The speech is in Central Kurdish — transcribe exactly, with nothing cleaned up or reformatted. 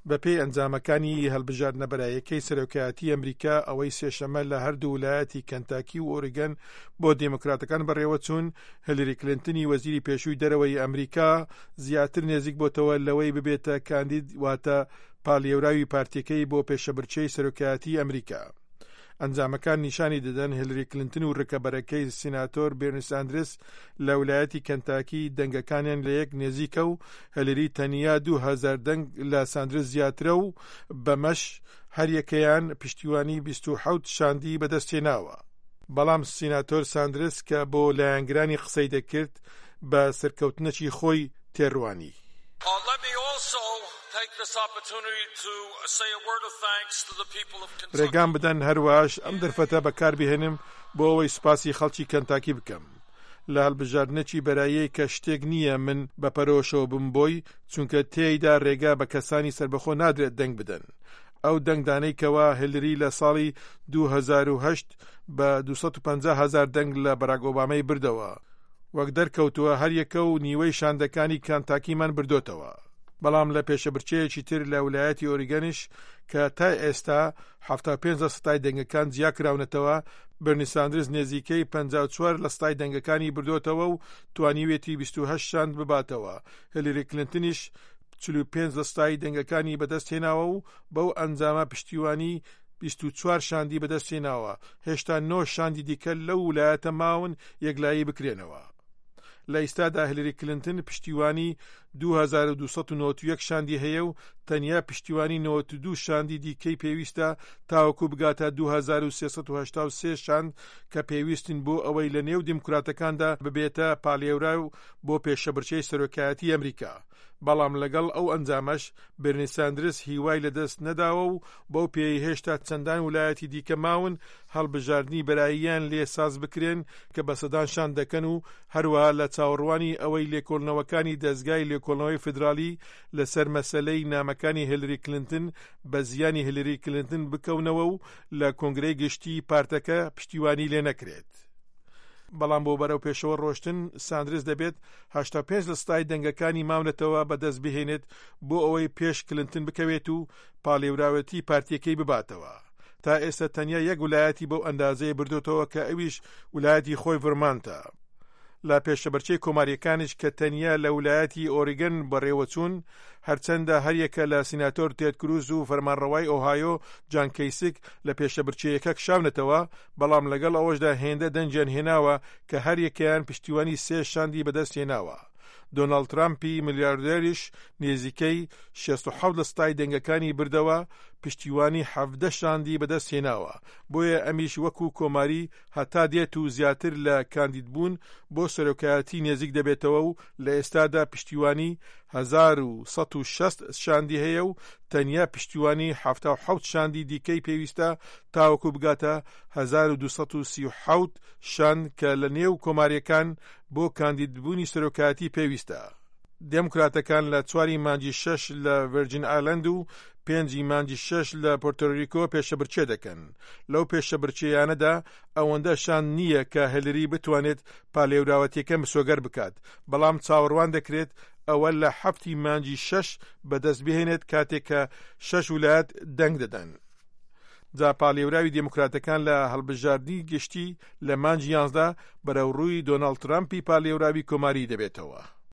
بەپێی ئەنجامەکانی هەڵبژاردنە بەرایەکەی سەرۆکایەتی ئەمریکا ئەوەی سێشەمە لە هەردوو ویلایەتی کەنتاکی و ئۆریگەن بۆ دێموکراتەکان بەڕێوە چوون، هیلاری کلینتنی وەزیری پێشووی دەرەوەی ئەمریکا زیاتر نێزیک بۆتەوە لەوەی ببێتە کاندید واتە پاڵێوراوی پارتیەکەی بۆ پێشەبرچەی سەرۆکایەتی ئەمریکا. ئەنجامەکان نیشانی دەدەن هیلاری کلینتن و ڕکەبەرەکەی سیناتۆر بێرنی ساندرس لە ویلایەتی کەنتاکی دەنگەکانیان لە یەک نێزیکە و هیلاری تەنیا دوو هەزار دەنگ لە ساندرس زیاترە و بەمەش هەریەکەیان پشتیوانی بیست و حەوت شاندی بەدەستهێناوە. بەڵام سیناتۆر ساندرس کە بۆ لایەنگرانی قسەی دەکرد بە سەرکەوتنەکی خۆی تێڕوانی. ڕێگام بدەن هەروەش ئەم دەرفەتە بەکاربهێنم بۆ ئەوەی سوپاسی خەڵکی کەنتاکی بکەم لە هەڵبژاردنەکی بەرایەی کە شتێک نییە من بە پەرۆشەوە بم بۆی، چونکە تێیدا ڕێگا بە کەسانی سربەخۆ نادرێت دەنگ بدەن. ئەو دەنگدانەی کەوا هیلاری لە ساڵی دوو هەزار و هەشت بە دووسەد و پەنجا هەزار دەنگ لە باراک ئۆبامای بردەوە، وەک دەرکەوتووە هەریەکە و نیوەی شاندەکانی کەنتاکیمان بردۆتەوە. بەڵام لە پێشەبرچەیەکی تر لە ویلایەتی ئۆریگەنش کە تا ئێستا هەفتاد و پێنج سەتای دەنگەکان جیا کراونەتەوە، بێرنی ساندرس نێزیکەی پەنجا و چوار لە سەتای دەنگەکانی بردۆتەوە و توانیوێتی بیست و هەشت شاند بباتەوە. هیلاری کلینتنیش چل و پێنج لە سەتای دەنگەکانی بەدەستهێناوە و بەو ئەنجامە پشتیوانی بیست و چوار شاندی بەدەستهێناوە. هێشتا نۆ شاندی دیکە لەو ویلایەتە ماون یەکلایی بکرێنەوە. لە ئێستادا هیلاری کلینتن پشتیوانی دوو هەزار و دووسەد و نۆڤە و یەک شاندی هەیە و تەنیا پشتیوانی نۆڤە و دوو شاندی دیکەی پێویستە تاوەکو بگاتە دوو هەزار و سێسەد و هەشتا و سێ شاند کە پێویستن بۆ ئەوەی لە نێو دیموکراتەکاندا ببێتە پاڵێورا و بۆ پێشەبرچەی سەرۆکایەتی ئەمریکا. بەڵام لەگەڵ ئەو ئەنجامەش بێرنی ساندرس هیوای لەدەست نەداوە و بەو پێی هێشتا چەندان ویلایەتی دیکە ماون هەڵبژاردننی بەراییان لێ ساز بکرێن کە بە سەدان شان دەکەن و هەروەها لە چاوەڕوانی ئەوەی لێکۆڵنەوەکانی دەستگای لێکۆڵنەوەی فیدرالی لەسەر مەسەلەی نامەکانی هیلاری کلینتن بە زیانی هیلاری کلینتن بکەونەوە و لە کۆنگرەی گشتی پارتەکە پشتیوانی لێ نەکرێت. بەڵام بۆ بەرەو پێشەوە ڕۆشتن ساندرس دەبێت هەشتا و پێنج لە سەتای دەنگەکانی ماونەتەوە بەدەست بهێنێت بۆ ئەوەی پێش کلینتن بکەوێت و پاڵێوراوەتی پارتیەکەی بباتەوە. تا ئێستا تەنیا یەک ویلایەتی بەو ئەندازەیە بردوتەوە کە ئەویش ویلایەتی خۆی ڤەرمانتە. لە پێشەبەرچەی کۆماریەکانش کە تەنیا لە ویلایەتی ئۆریگەن بەڕێوەچوون، هەرچەندە هەریەکە لە سیناتۆر تێد کروز و فەرمانڕەوای ئۆهایۆ جان کەیسک لە پێشەبرچەیەکە کشاونەتەوە، بەڵام لەگەڵ ئەوەشدا هێندە دەنجیان هێناوە کە هەریەکەیان پشتیوانی سێ شاندی بەدەست هێناوە. دۆناڵد ترامپی ملیاردێریش نێزیکەی شەست و حەوت لە سەتای دەنگەکانی بردەوە، پشتیوانی حەڤدە شاندی بەدەست هێناوە. بۆیە ئەمیش وەکو کۆماری هەتا دێت و زیاتر لە کاندیدبوون بۆ سەرۆکایەتی نێزیک دەبێتەوە و لە ئێستادا پشتیوانی هەزار و سەد و شەست شاندی هەیە و تەنیا پشتیوانی هەفتاد و حەوت شاندی دیکەی پێویستە تاوەکو بگاتە هەزار و دووسەد و سی و حەوت شاند کە لە نێو کۆماریەکان بۆ کاندیدبوونی سەرۆکایەتی پێویستە. دێموکراتەکان لە چواری مانجی شەش لە ڤێرجین ئایلەند و پێنجی مانجی شەش لە پۆرتۆریکۆ پێشەبرچێ دەکەن. لەو پێشەبرچەیانەدا ئەوەندە شان نییە کە هیلاری بتوانێت پاڵێوراوەتیەکە مسۆگەر بکات، بەڵام چاوەڕوان دەکرێت ئەوە لە هەفتی مانجی شەش بەدەست بهێنێت کاتێک کە شەش ویلایەت دەنگ دەدەن. جا پاڵێوراوی دێموکراتەکان لە هەڵبژاردنی گشتی لە مانجی یانزدە بەرەو ڕووی دۆناڵد ترامپی پاڵێوراوی کۆماری دەبێتەوە.